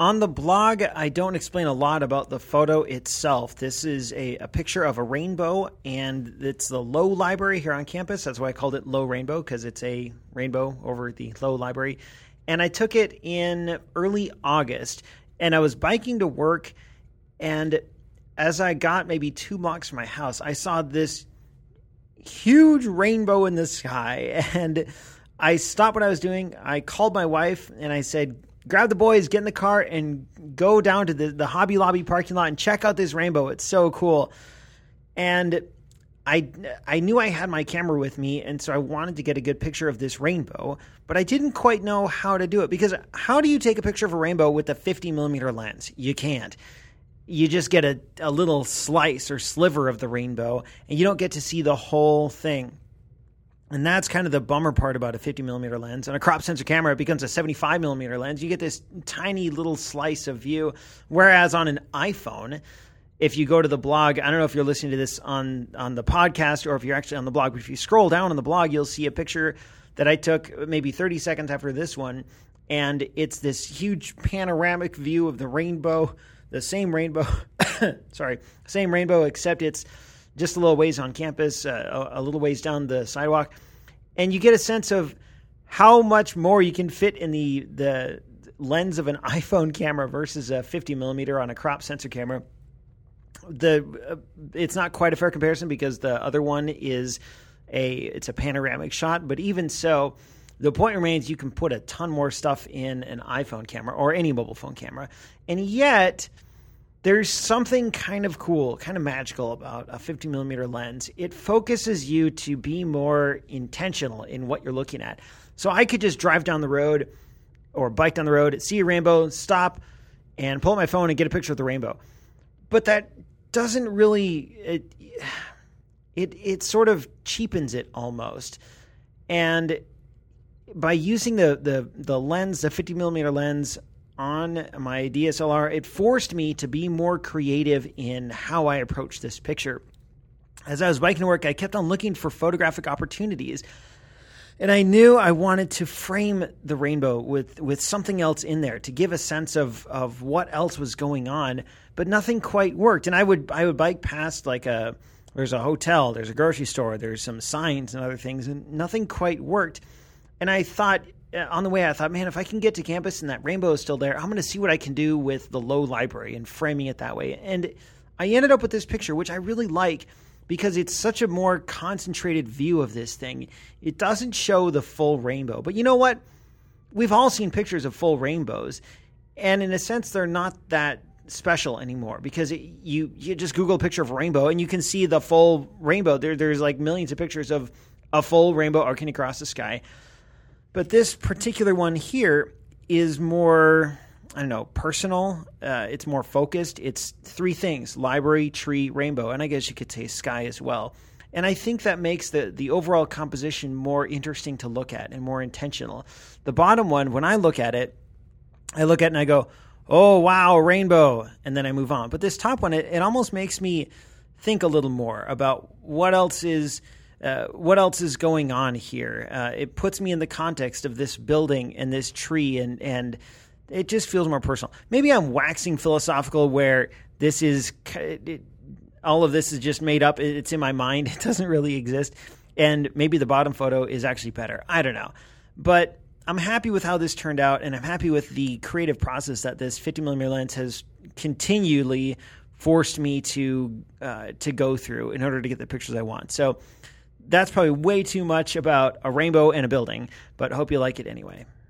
On the blog, I don't explain a lot about the photo itself. This is a picture of a rainbow, and it's the Low Library here on campus. That's why I called it Low Rainbow, because it's a rainbow over the Low Library. And I took it in early August, and I was biking to work, and as I got maybe 2 blocks from my house, I saw this huge rainbow in the sky, and I stopped what I was doing. I called my wife, and I said, grab the boys, get in the car, and go down to the Hobby Lobby parking lot and check out this rainbow. It's so cool. And I knew I had my camera with me, and so I wanted to get a good picture of this rainbow, but I didn't quite know how to do it, because how do you take a picture of a rainbow with a 50mm lens? You can't. You just get a little slice or sliver of the rainbow, and you don't get to see the whole thing. And that's kind of the bummer part about a 50mm lens. On a crop sensor camera, it becomes a 75mm lens. You get this tiny little slice of view. Whereas on an iPhone, if you go to the blog, I don't know if you're listening to this on the podcast or if you're actually on the blog, but if you scroll down on the blog, you'll see a picture that I took maybe 30 seconds after this one. And it's this huge panoramic view of the rainbow, the same rainbow, same rainbow, except it's just a little ways on campus, a little ways down the sidewalk. And you get a sense of how much more you can fit in the lens of an iPhone camera versus a 50mm on a crop sensor camera. It's not quite a fair comparison because the other one it's a panoramic shot, but even so, the point remains you can put a ton more stuff in an iPhone camera or any mobile phone camera. And yet there's something kind of cool, kind of magical about a 50mm lens. It focuses you to be more intentional in what you're looking at. So I could just drive down the road or bike down the road, see a rainbow, stop, and pull out my phone and get a picture of the rainbow. But that doesn't really, it sort of cheapens it almost. And by using the lens, the 50mm lens on my DSLR, it forced me to be more creative in how I approach this picture. As I was biking to work, I kept on looking for photographic opportunities. And I knew I wanted to frame the rainbow with something else in there to give a sense of what else was going on, but nothing quite worked. And I would bike past there's a hotel, there's a grocery store, there's some signs and other things, and nothing quite worked. And I thought, on the way, man, if I can get to campus and that rainbow is still there, I'm going to see what I can do with the Low Library and framing it that way. And I ended up with this picture, which I really like, because it's such a more concentrated view of this thing. It doesn't show the full rainbow. But you know what? We've all seen pictures of full rainbows. And in a sense, they're not that special anymore, because you just Google a picture of a rainbow and you can see the full rainbow. There's like millions of pictures of a full rainbow arcing across the sky. But this particular one here is more, personal. It's more focused. It's 3 things: library, tree, rainbow. And I guess you could say sky as well. And I think that makes the overall composition more interesting to look at and more intentional. The bottom one, when I look at it and I go, oh, wow, rainbow. And then I move on. But this top one, it almost makes me think a little more about what else is going on here. It puts me in the context of this building and this tree, and it just feels more personal. Maybe I'm waxing philosophical where all of this is just made up. It's in my mind. It doesn't really exist. And maybe the bottom photo is actually better. I don't know. But I'm happy with how this turned out, and I'm happy with the creative process that this 50mm lens has continually forced me to go through in order to get the pictures I want. So that's probably way too much about a rainbow and a building, but I hope you like it anyway.